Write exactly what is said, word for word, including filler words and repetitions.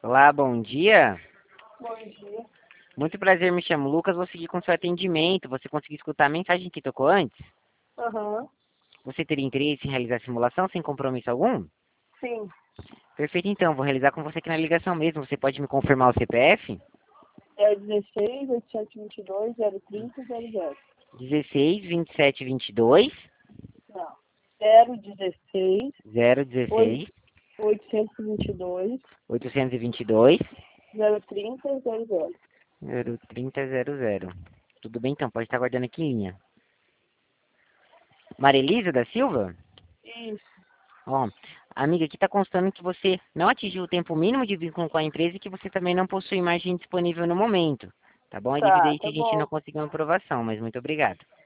Olá, bom dia. Bom dia. Muito prazer, me chamo Lucas, vou seguir com seu atendimento. Você conseguiu escutar a mensagem que tocou antes? Aham. Você teria interesse em realizar a simulação sem compromisso algum? Sim. Perfeito, então. Vou realizar com você aqui na ligação mesmo. Você pode me confirmar o C P F? É dezesseis, oitocentos e vinte e dois, zero trinta, zero zero. dezesseis, vinte e sete, vinte e dois, Não. zero dezesseis, zero dezesseis, oitocentos e vinte e dois, oitocentos e vinte e dois, zero trinta, zero zero. zero trinta, zero zero. Tudo bem, então. Pode estar guardando aqui em linha. Marilisa da Silva? Isso. Ó, amiga, aqui está constando que você não atingiu o tempo mínimo de vínculo com a empresa e que você também não possui margem disponível no momento. Tá bom? É devido a Tá, isso tá a gente não bom. conseguiu uma aprovação, mas muito obrigado.